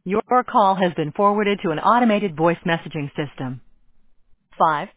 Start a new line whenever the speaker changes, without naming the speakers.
Your call has been forwarded to an automated voice messaging system. 5